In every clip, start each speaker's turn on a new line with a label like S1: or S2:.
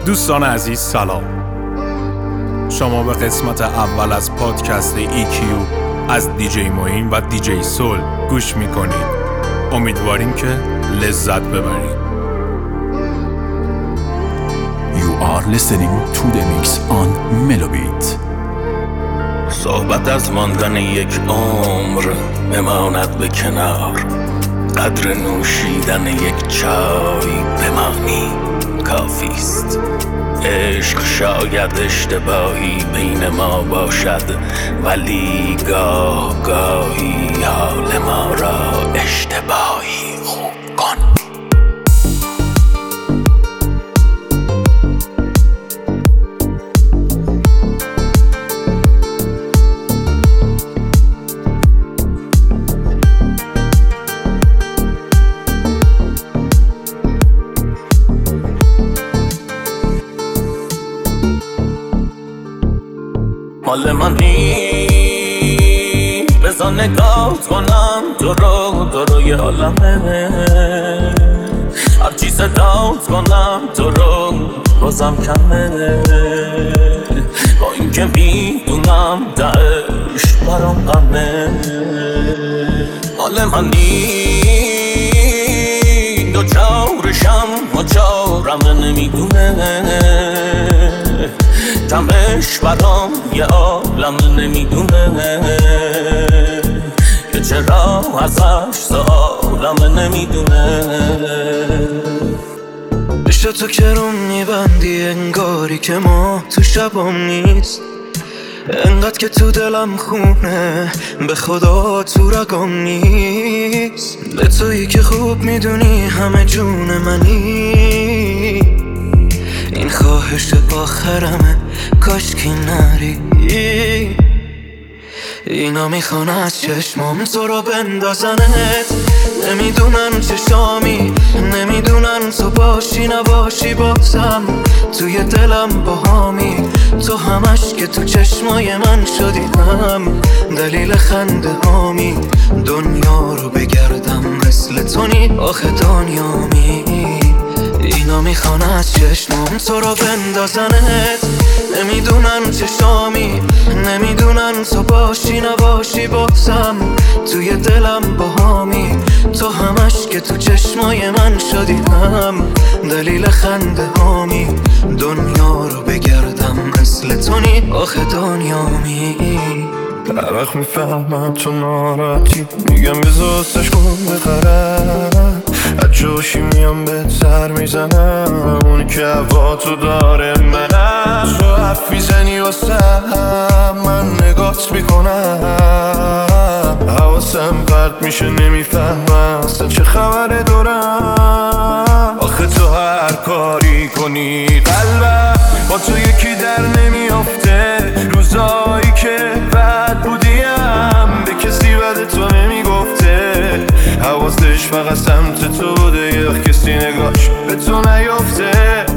S1: دوستان عزیز سلام. شما به قسمت اول از پادکست EQ از دیجی موین و دیجی سول گوش میکنید. امیدواریم که لذت ببرید.
S2: You are listening to the mix on Melobit.
S3: صحبت از ماندن یک عمر بماند به کنار، قدر نوشیدن یک چای بمانی کافیست. عشق شاید اشتباهی بین ما باشد، ولی گاه گاهی حال ما را اشتباهی خوب کن. مال منی بذار نگاه کنم تو رو یه عالمه، هرچی صدات کنم تو رو بازم کمه. با این که میدونم دعش برام غمه. مال منی دو چارشم و چارم نمیدونه، کمش برام یه عالم نمیدونه که چرا ازش سوالم نمیدونه.
S4: عشق تو که رو میبندی انگاری که ما تو شبام نیست، انقدر که تو دلم خونه به خدا تو رگام نیست. به تویی که خوب میدونی همه جون منی، این خواهش آخرمه کاش که نری. اینا میخوان از چشمام تو رو بندازنت، نمیدونن چشامی، نمیدونن تو باشی نباشی بازم توی دلم باهامی. تو همش که تو چشمای من شدی هم دلیل خنده هامی. دنیا رو بگردم مثل تو نی آخه دنیامی. اینا میخوان از چشمام تو رو بندازنت، نمیدونن چشامی، نمیدونن تو باشی نباشی بازم توی دلم باهامی. تو همش که تو چشمای من شدی هم دلیل خنده هامی. دنیا رو بگردم مثل تو نی آخه دنیامی.
S5: طرف میفهمم تو ناراحتی، میگم بزاستش کن بخرم، از جوشی میام به سر میزنم، اونی که هوا تو داره منم. تو حرف میزنی واسم من نگات میکنم، حواسم پرت میشه نمیفهمم اصلا چه خبره دارم. آخه تو هر کاری کنی قلبم با تو یکی در نمیافته. روزایی که بد بودیم به کسی بد تو نمیگفته، حواسش فقط سمت تو بوده، یه کسی نگاش به تو نیافته.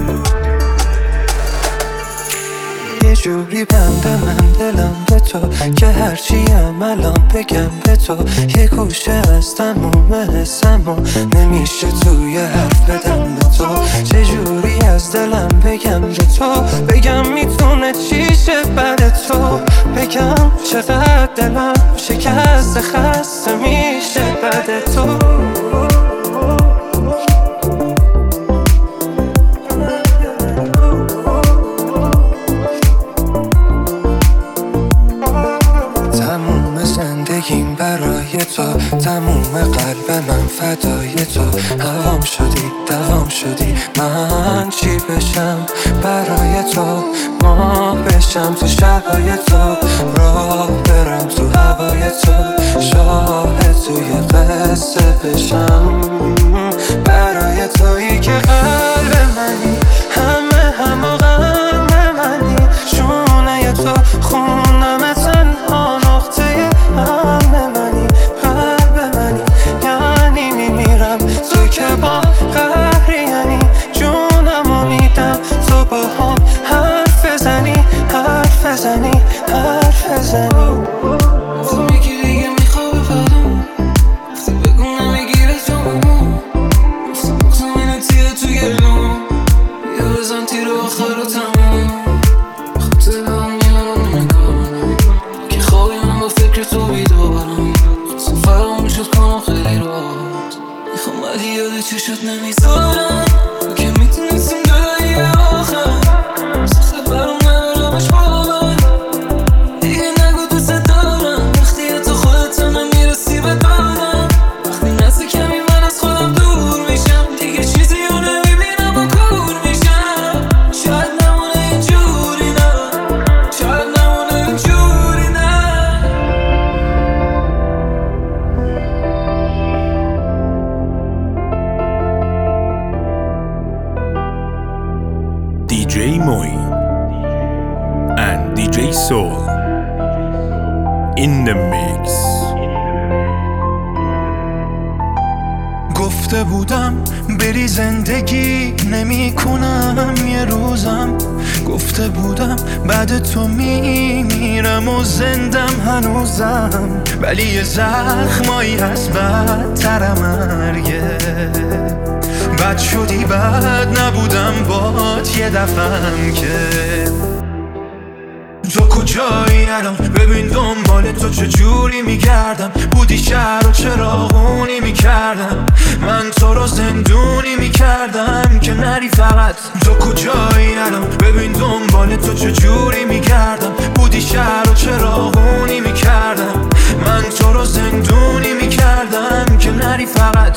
S4: یه جوری بنده من دلم به تو که هرچیم الان بگم به تو، یه گوشه از تموم حسم و نمیشه توی حرف بدم به تو. چه جوری از دلم بگم به تو، بگم میتونه چیشه بعد تو، بگم چقدر دلم شکسته خسته میشه بعد تو. زندگیم برای تو، تموم قلب من فدای تو. هوام شدی دوام شدی، من چی بشم برای تو. ما بشم تو شبای تو، راه برم تو هوای تو، شاهد توی قصه بشم برای تویی که قلب منی، همه غم منی. شونه تو خونم تنها نقطه هم منی، قلب منی یعنی میمیرم تو که با قهری، یعنی جونمو میدم تو با هم حرف بزنی حرف بزنی حرف بزنی. تو میگی دیگه میخواب فرام، بگو نمیگیره جامو، نمیذارم تو که میتونستیم دلایی آخر سخت برام ندارمش باور دیگه نگو دوست دارم وقتی تو خودت نمیرسی به دارم وقتی نزد کمی من از خودم دور میشم دیگه چیزی رو نمیبینم و کور میشم شاید نمونه اینجوری نه شاید نمونه اینجوری نه
S1: DJ Moeen and DJ Soul in the mix.
S5: گفته بودم بری زندگی نمی کنم یه روزم گفته بودم بعد تو میمیرم و زندم هنوزم ولی یه زخمایی هست بدتر مرگه بد شدی بد نبودم بات یه دفعم که تو کجایی الان ببین دنبال تو چجوری میگردم بودی شهر و چراغونی میکردم من تو رو زندونی میکردم که نری فقط تو کجایی الان ببین دنبال تو چجوری میگردم بودی شهر و چراغونی میکردم من تو رو زندونی میکردم که نری فقط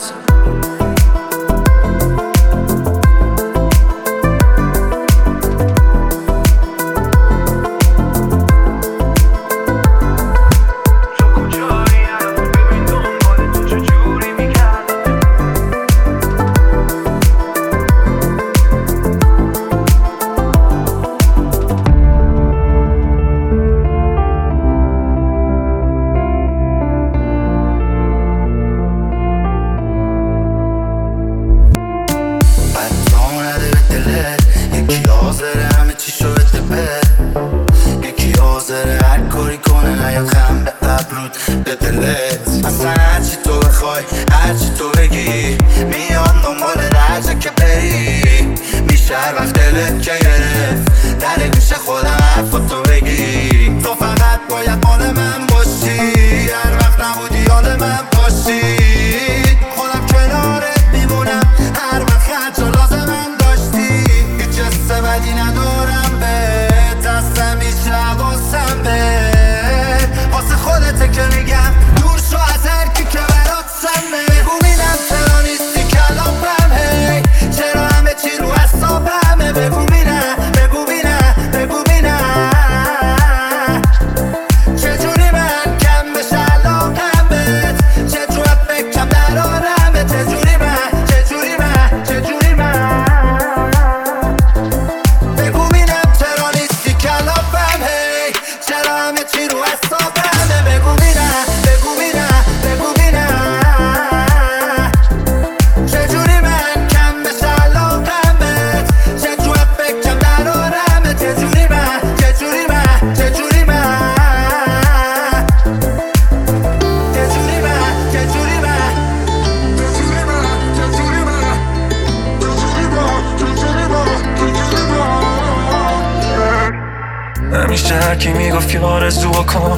S5: همیشه هرکی میگفت که آرزو کن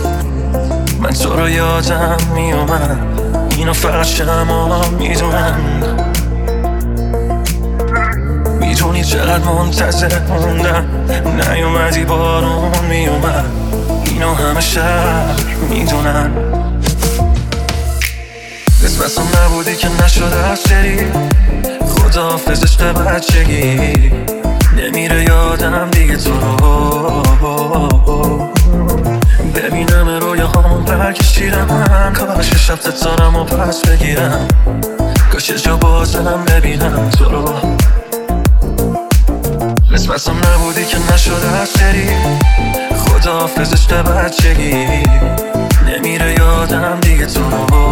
S5: من تو رو یادم میومد اینو فقط شما میدونن میدونی چقدر منتظر موندم نیومدی بارون میومد اینو همه شهر میدونن قسمتم نبودی که نشده از شری خداحافظ عشق بچگی نمیره یادم دیگه تو رو ببینم رویا هم برکشیدم کاش شب تتارم و پس بگیرم کاش جا بازم ببینم تو رو قسمتم نبودی که نشده از شری خداحافظ عشق بچگی نمیره یادم دیگه تو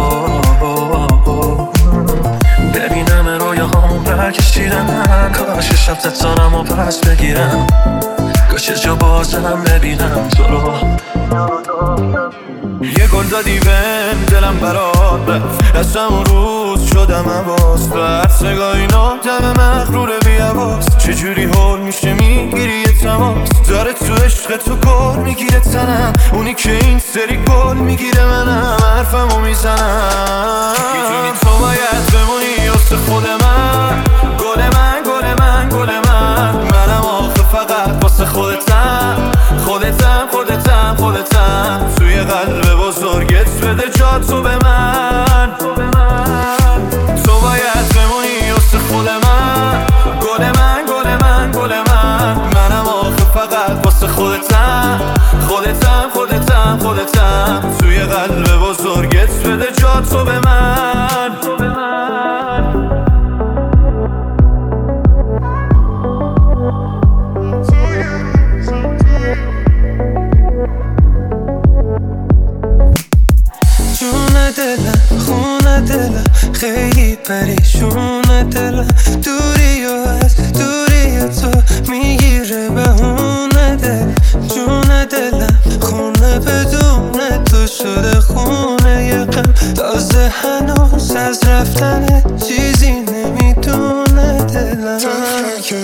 S5: رو ببینم رویا هم برکشیدم کاش شب تتارم و پس بگیرم کاش جا بازم ببینم تو رو یه گل دادی بهم دلم برات رفت از همون روز شدم حواس بر سگاهی نادم مغرور بی‌حواس چجوری حال میشه میگیری یه تماس داره تو عشق تو گل میگیره تنم اونی که این سری گل میگیره منم حرفمو میزنم میدونی تو باید بمونی واسه خود من
S4: که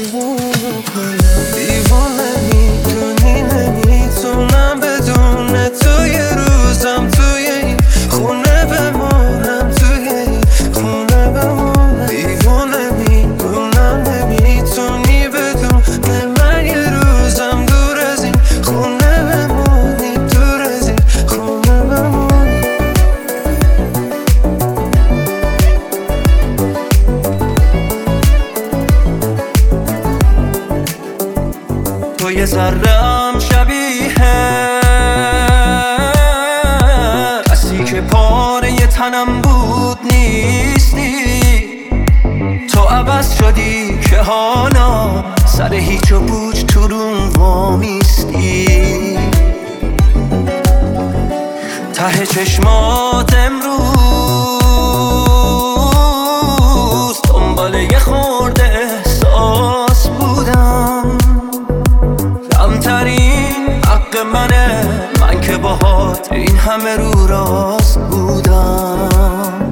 S4: دیوونه میدونی نمیتونم بدون تو یه روزم توی این خونه بمونم، توی این خونه بمونم. دیوونه میدونم نمیتونی بدون من یه روزم دور از این خونه بمونی، دور از این خونه بمونی. تو یه ذره‌ام شبیه کسی که پاره تنم بود نیستی. تو عوض شدی که حالا سر هیچ و پوچ تو روم وامیستی. ته چشمات امروز دنبال یه خورده احساس بودم. کمترین حق منه، من که باهات این همه رو راست بودم.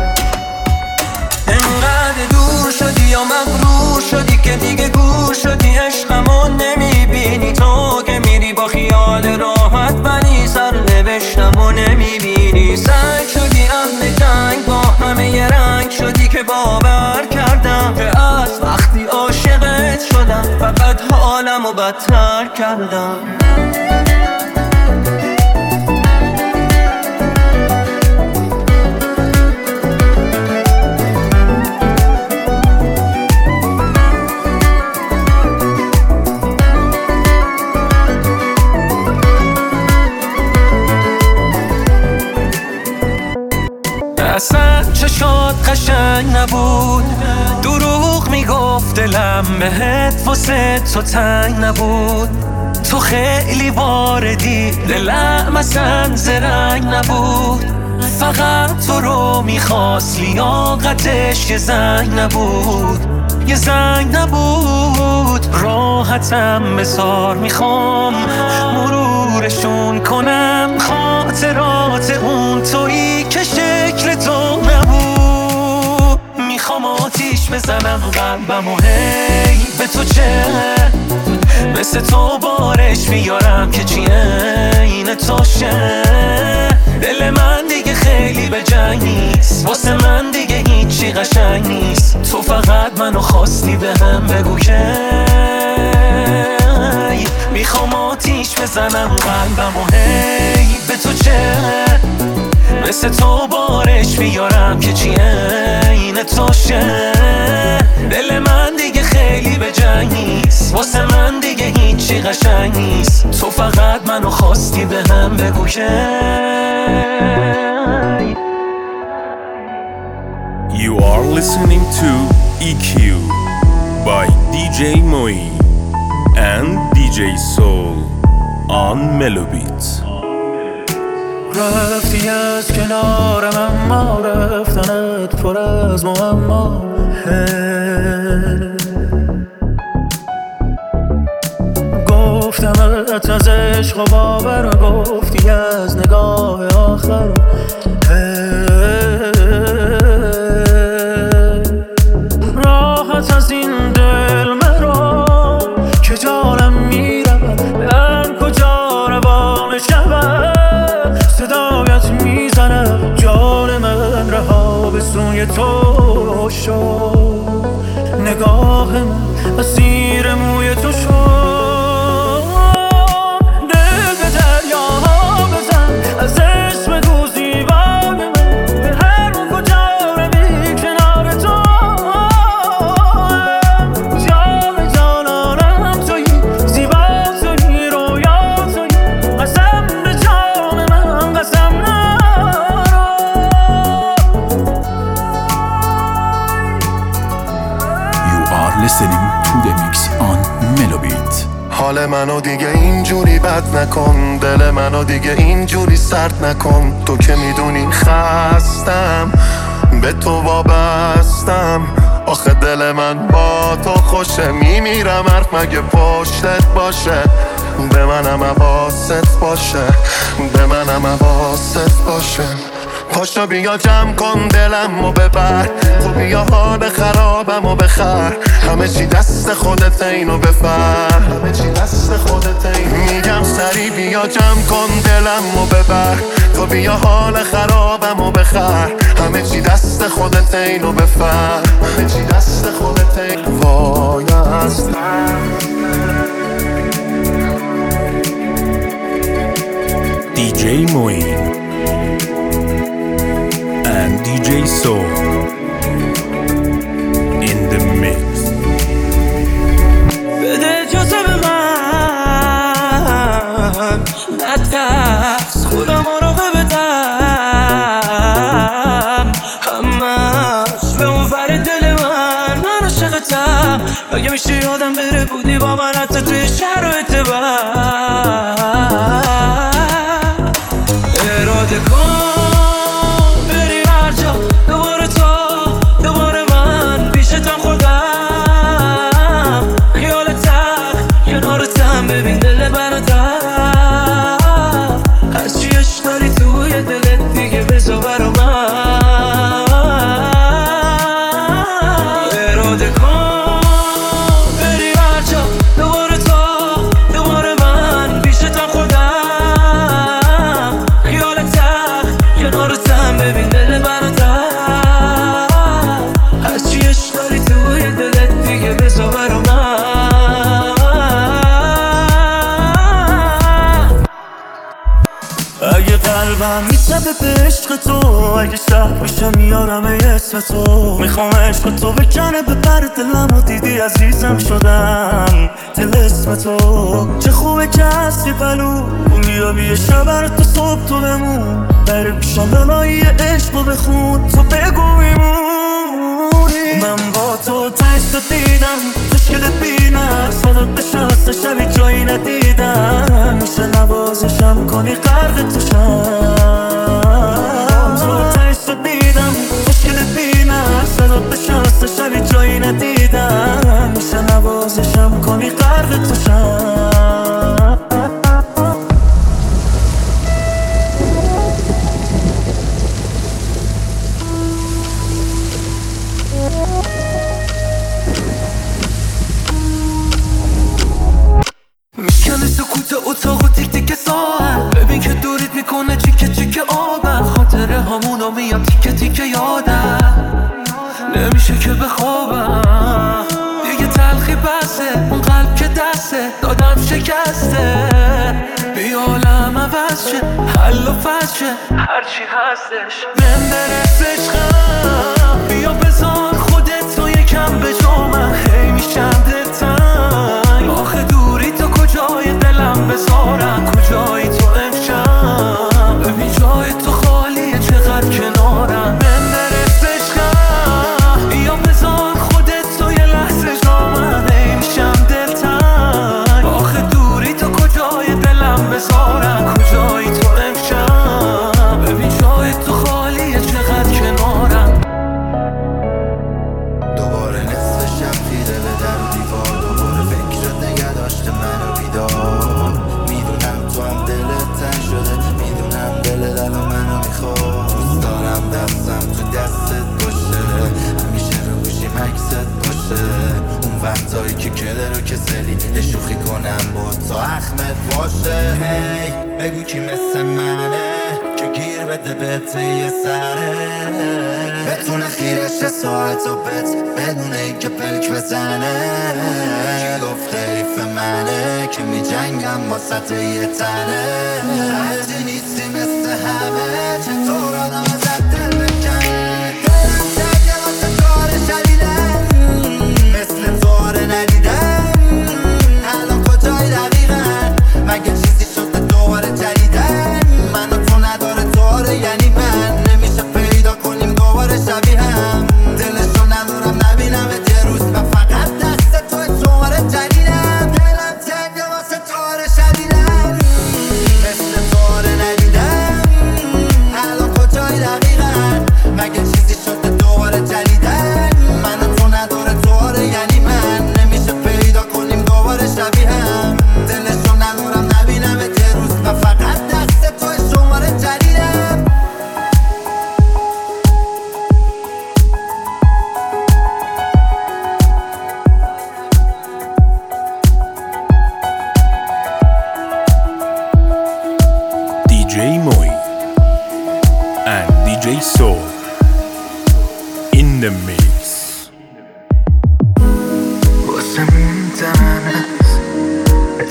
S4: انقدر دور شدی یا مغرور شدی که دیگه گور شدی، عشقمو نمیبینی. تو که میری با خیال راحت ولی سرنوشتمو نمیبینی. سنگ شدی اهل جنگ، با همه یه رنگ شدی که باور کردم که از وقتی عاشقت شدم فقط حالمو بدتر کردم. اصلا چشات قشنگ نبود، دروغ میگفت دلم بهت واسه تو تنگ نبود. تو خیلی واردی دلم اصلا زرنگ نبود. فقط تو رو میخواست لیاقتش یه زنگ نبود، یه زنگ نبود. راحتم بذار میخوام مرورشون کنم، خاطرات اون تویی که شکل تو نبود. میخوام آتیش بزنم قلبم و هی به تو چه، مثل تو بارش میارم که چی این تو شه. دل من دیگه خیلی به جنگ نیست، واسه من دیگه هیچی قشنگ نیست. تو فقط منو خواستی به هم بگو که میخوام آتیش بزنم قلبم و هی به تو چه، مثل تو بارش بیارم که چی این تو شه. دل من دیگه خیلی به جنگ نیست، واسه من دیگه هیچی قشنگ نیست. تو فقط منو خواستی به هم بگو که
S1: You are listening to EQ by DJ Moeen and DJ Soul on Melobeats.
S6: رفتی از کنارم اما رفتنت پر از معما. گفتمت از عشق و باور، گفتی از نگاه آخر. راحت از این دل مرا که جانم میرود، من کجا روان شود. صدایت میزنم جان من رها به سوی تو شد. نگاه من اسیر موی تو شد. دل به دریاها بزن، از عشق بگو زیبای من. به هر کجا روی کنار تو، جان جانانم تویی، زیبا تویی، رویا تویی. قسم به جان من، قسم
S2: You are listening to the mix on Melobeat.
S5: حال منو دیگه اینجوری بد نکن، دل منو دیگه اینجوری سرد نکن. تو که میدونی خستم، به تو وابستم. آخه دل من با تو خوشه، میمیرم حرف مگه پشتت باشه. به منم حواست باشه، به منم حواست باشه. پاشو بیا جمع کن دلم و ببر، تو بیا حال خرابم و بخر. همه چی دست خودت، اینو بفهم. همه چی دست خودت. میگم سری بیا جمع کن دلمو ببر، تو بیا حال خرابمو بخر. همه چی دست خودت، اینو بفهم. همه چی دست خودت. وای است
S1: DJ Moin and DJ Soul in the mix.
S6: بده اجازه به من نترس، خودم مراقبتم، همش به اون ور دل من عاشقتم. اگه میشه یادم بره بودی با من حتی توی شرایط بد. اراده کن بری هر جا، دوباره تو دوباره من پیشتم خودم، خیالتم کنارتم، ببین دل برادر، هرچی عشق داری توی دلت دیگه بذار برا من. اراده کن بری هر جا، دوباره تو دوباره من پیشتم خودم، خیالتم کنارتم، ببین دل برادر، هرچی عشق داری توی دلت دیگه بذار برا من. اگه قلبم میتبه به عشق تو، اگه شهر میشه میارم اسم تو، میخوام عشق تو بکنه به پر دلم و دیدی عزیزم شدم دل اسم تو. چه خوبه که هستی پلو، بیا یه شب تو صبح تو بمون، بره پیشم بلایی عشق رو بخون، تو بگو میمونی. من با تو تشت دیدم تشکلت بینم، صدات بشست شبی جایی ندیدم، میشه نوازشم کنی غرق تو شم. تو تشت دیدم تشکلت بینم، صدات بشست شبی جایی ندیدم، میشه نوازشم کنی غرق تو شم. میکنه سکوت اتاق و تیک تیک ساعت، ببین که دورید میکنه چیکه چیکه آبم، خاطره همونو میام تیکه تیکه یادم، نمیشه که بخوابم دیگه، تلخی بسه اون قلب که دسته دادم شکسته، بیا عالم عوض شه حل و فصل شه هرچی هستش، من برس عشقم، بیا بذار خودت تو یکم به جا من، هی میشم دلتنگ، آخه دوری تو کجای دلم بذارم، کجایی تو امشب، ببین جای تو خالیه چقدر کنارم، من برس عشقم، بیا بذار خودت تو یه لحظه جا من، هی میشم دلتنگ، آخه دوری تو کجای دلم بذارم، کجایی تو امشب، ببین جای تو خالیه چقدر کنارم.
S7: دوباره نصف شب دیده به در و دیوار، دوباره فکرت نگه داشته منو بیدار، میدونم تو هم دلت تنگ شده، میدونم دل دلو منو میخواد، دوست دارم دستم تو دستت باشه، همیشه رو گوشی مکست باشه، اون وقتایی که کله رو کسلی شوخی کنم با تو اخمت باشه، هی بگو کی مثل منه که گیر بده بهت یه سره، بتونه خیرش ساعت و بت بدونه ای که پلک بزنه، کی گفته حیف منه که می جنگم با سطح یه تنه، هرچی نیستی مثل همه چطور آدم ازت دل بکنه، دلم تنگه واسه کار شدیدن، مثل تو ندیدم، الان کجای دقیقا مگه چیزی شده دوباره جدیدن، من و تو نداره دوره یعنی من، نمیشه پیدا کنیم دوباره شبیه هم، دلشو ندارم نبینم یه روز و فقط دست توی دوباره جدیدم، دلم تنگه واسه دوباره شدیدم، مثل دوباره ندیدم، الان کجای دقیقا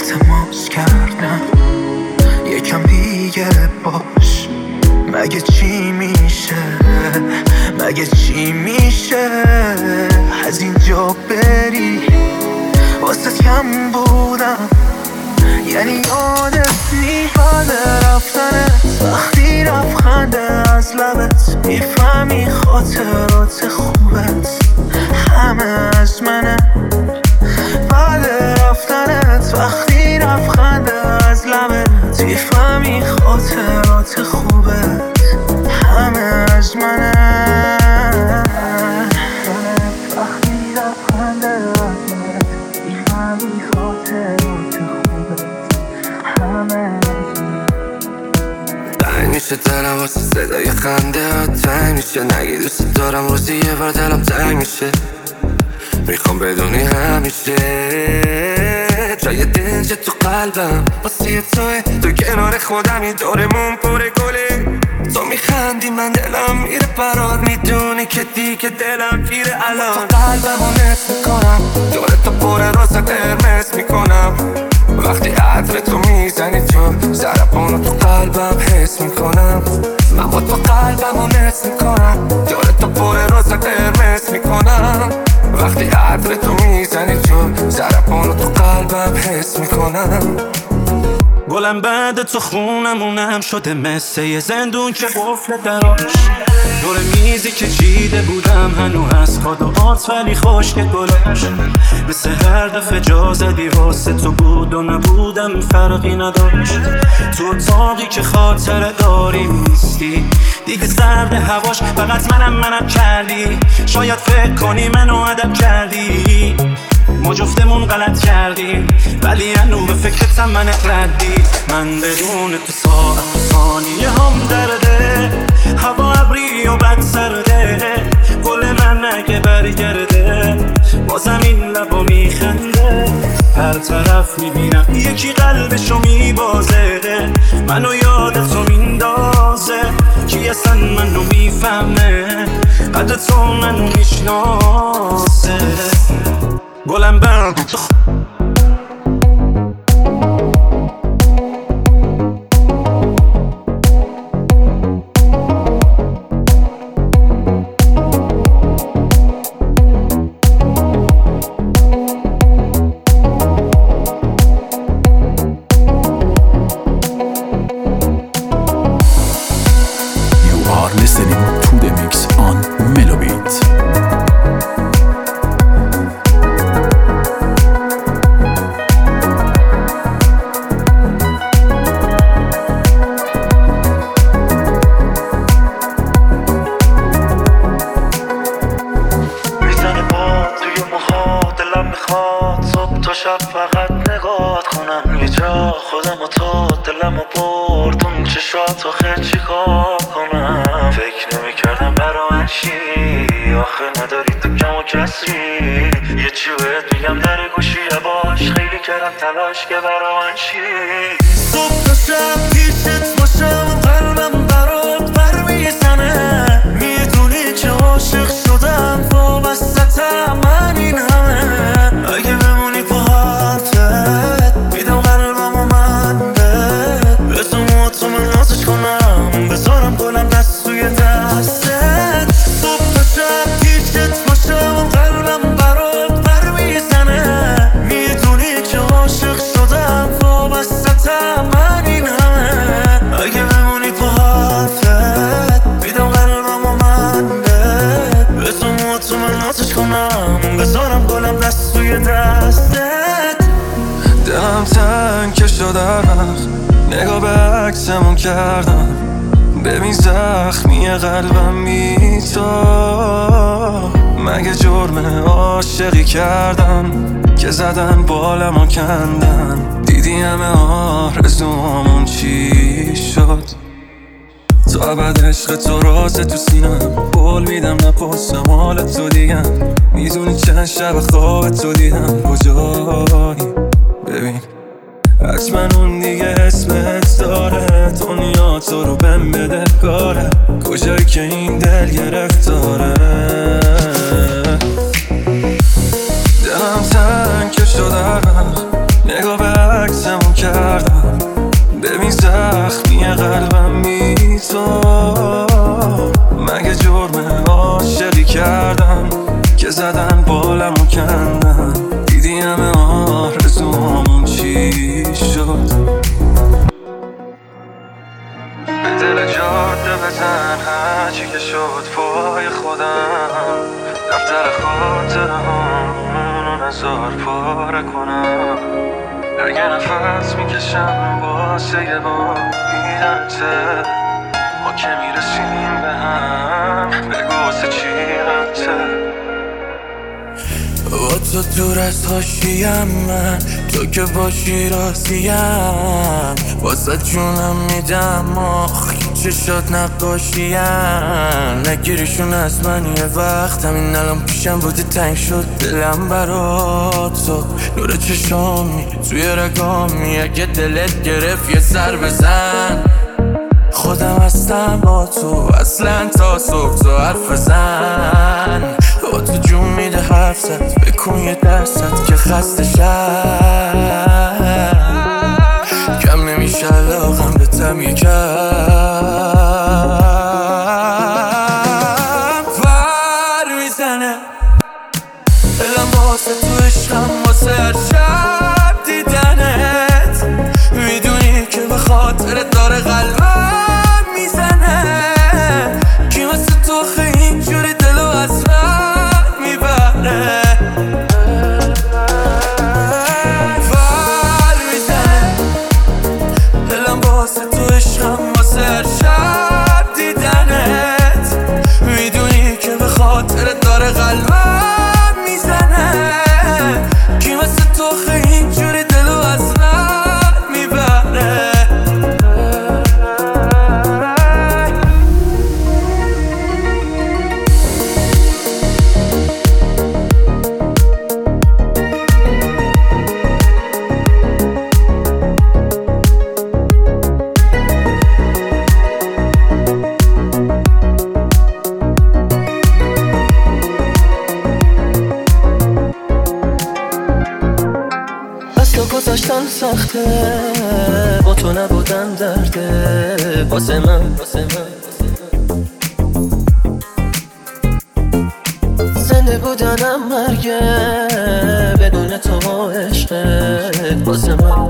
S4: التماس کردم یکم دیگه باش. مگه چی میشه، مگه چی میشه از اینجا بری؟ واسه کم بودم، یعنی یادت نیاد رفتنت وقتی لبخنده از لبت میفهمی خاطرات خوبت همه از منه. بعد رفتنت وقتی لبخنده از لبت میفهمی خاطرات خوبت همه از منه. وقتی لبخنده از لبت میفهمی خاطرات خوبت همه از منه.
S6: تنگ میشه دلم واسه صدای خنده ها، تنگ میشه نگی دوست دارم روزی یه بار دلم تنگ میشه. میخوام بدونی همیشه جای دنج تو قلبم واسه تو کنار خودمی دورمون پر گله. تو میخندی من دلم میره برات، میدونی که دیگه دلم گیره الان. تو قلبمو نصف میکنم دور تو پر روزا قرمز میکنم وقتی عطر تو میزنی چون ضربانو تو قلبم حس میکنم. من با تو قلبمو نصف میکنم دور تو پر روزا قرمز میکنم وقتی عطر تو میزنی چون ضربانو تو قلبم حس میکنم.
S3: گلم بعد تو خونمونم شده مثل یه زندون که قفل دراش. دور میزی که چیده بودم هنو از خداعات ولی خشک گلاش. مثل هر دفعه جا زدی واسه تو بود و نبودم فرقی نداشت. تو اتاقی که خاطره داری نیستی دیگه سرد هواش، فقط منم کردی. شاید فکر کنی منو ادب کردی، ما جفتمون غلط کردیم ولی هنو به فکرتم من ردی. من بدون تو ساعت و ثانیه هم درده، هوا ابری و بد سرده. گل من اگه برگرده بازم این لبا میخنده. هر طرف میبینم یکی قلبشو میبازه، منو یادتو میندازه. کی اصلا منو میفهمه، قدر تو منو میشناسه. گلم برد
S2: You are listening to the mix on Melobit.
S6: شب فقط نگات کنم یه جا خودم و تو دلم و برد اون چشات آخه چی کار کنم. فکر نمی کردم برا من چی آخه نداری تو کم و کسری. یه چی بهت میگم در گوشی باش، خیلی کردم تلاش که برا من چی. صبح تا شب پیشت باشم قلبم برات بر میزنه. میدونی که عاشق شدم وابستم من این همه. اگه بمونی با حرفت میدم قلبم و من به تو موتو من نازش کنم، بذارم گلم دست توی دستت. صبح تا شب پیشت باشم قلبم برات بر میزنه. میدونی که عاشق شدم وابستم من این همه. اگه بمونی با حرفت میدم قلبم و من به تو موتو من نازش کنم، بذارم گلم دست توی دستت. دلم تنگ که شده وقت نگاه به عکسمون کردم. ببین زخمی قلبم بی تو، مگه جرم عاشقی کردم که زدن بالم و کندن. دیدی همه آرزوامون چی شد. تو ابد عشق تو رازه تو سینم، قول میدم نپرسم حال تو دیگم. میدونی چند شب خواب تو دیدم کجایی. ببین حتما اون دیگه اسمت داره، دنیا تو رو بهم بده کاره. کجایی که این دل گرفتاره. دلم تنگ که شده نگاه به عکس کندم، دیدی همه آرزوامون چی شد. به دل جاده بزن هرچی که شد پای خودم، دفتر خاطره هامونو نزار پاره کنم. اگه نفس میکشم واسه یه بار دیدنته، ما که میرسیم به هم بگو واسه چی غمته.
S4: با تو دور از حاشیم من، تو که باشی راضیم، واسه جونم میدم آخ چشات نقاشیم. نگیریشون از من یه وقت، همین الان پیشم بودی تنگ شد دلم برات. تو نور چشامی توی رگامی، اگه دلت گرفت یه سر بزن. خودم هستم با تو اصلا تا صبح تو حرف بزن. با تو جون میده حرف زد، بکن یه درصد که خسته شد. کم نمیشه علاقم به تم یکم پر میزنه. دلم واسه تو عشقم، واسه هر شب دیدنت. میدونی که به خاطرت داره قلبم میزنه. کی واسه تو خیلی اینجوری دلو از من میبره. پر میزنه. دلم واسه تو عشقم، واسه هر شب دیدنت. میدونی که به خاطرت داره قلبم میزنه. کی واسه تو خیلی اینجوری دلو از من میبره.
S6: از تو گذاشتن سخته، با تو نبودن درده. واسه من زنده بودنم مرگه، بدون تو با عشقت. واسه من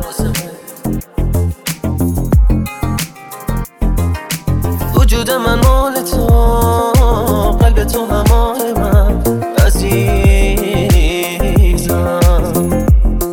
S6: وجود من مال تو، قلب تو هم مال من عزیزم.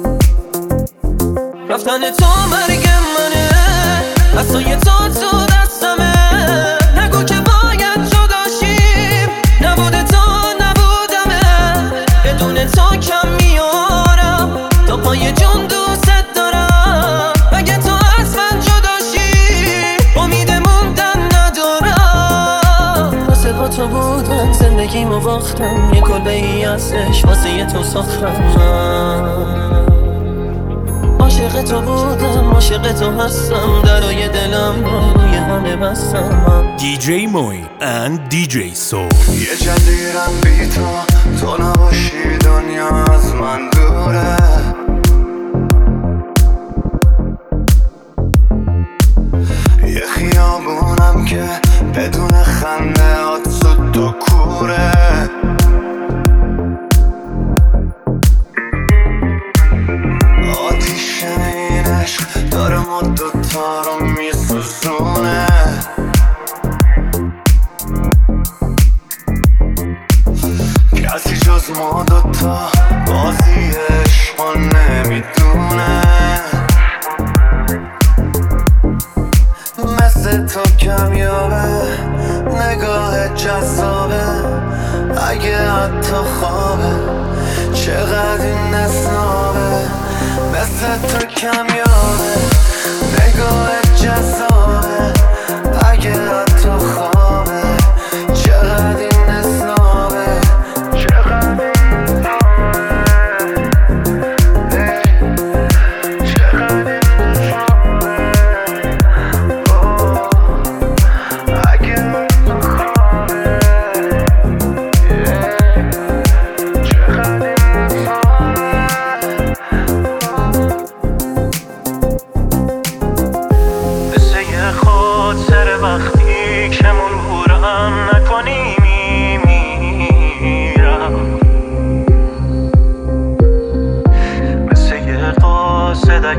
S6: رفتن تو مرگ منه، عصای تو دستمه. نگو که باید جداشیم، نبوده تو نبودمه. بدون تو کم میارم، تا پای جون دوست دارم. اگه تو از من جداشی، امید موندن ندارم. واسه با تو بودم زندگیمو باختم، یه کلبه ای ازش واسه یه تو ساختم. عاشق تو بودم، عاشق تو هستم، درای دلم روی همه بستم.
S1: DJ Moin and DJ Soul.
S5: یه جزیرم بی تو نباشی دنیا از من دوره. یه خیابونم که بدون خنده هات سود و کوره. آتیش این عشق داره ما دوتا رو میسوزونه. کسی جز ما دوتا بازی عشقو نمیدونه. مثل تو کمیابه، نگاه جذابه. اگه حتی خوابه، چقدر این نسنابه. مثل تو کمیابه، نگاه جذابه. اگه حتی خوابه، چقدر این نسنابه.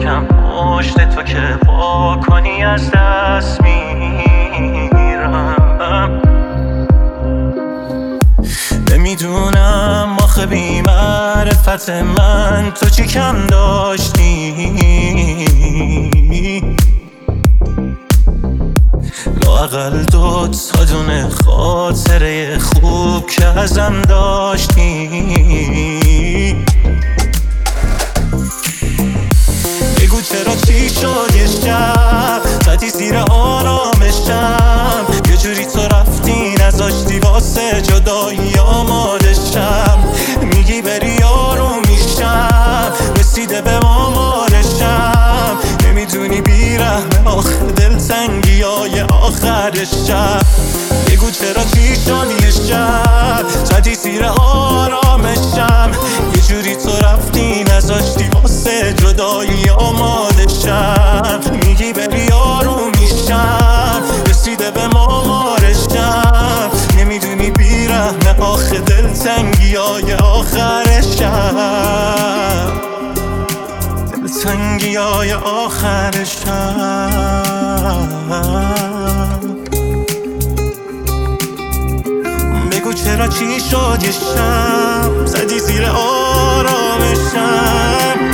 S3: یکم پشت تو که پا کنی از دست میرم. نمیدونم آخه بی معرفت من تو چی کم داشتی، لااقل 2 تا دونه خاطره خوب که ازم داشتی. بگو چرا چی شد یه شب زدی زیر آرامشم، یه جوری تو رفتی نذاشتی واسه جدایی آمادشم. میگی بری آروم میشم، رسیده به آمارشم، نمیدونی بیرحمه آخه دلتنگی های آخر شب. بگو چرا چی شد یه شب زدی زیر آرامشم، یه جوری تو رفتی نذاشتی واسه جدایی آمادشم. میگی بری آروم میشم، رسیده به آمارشم، نمیدونی بیرحمه آخه دلتنگی های آخر شب، دلتنگی های آخر شب. بگو چرا چی شد یه شب زدی زیر آرامشم،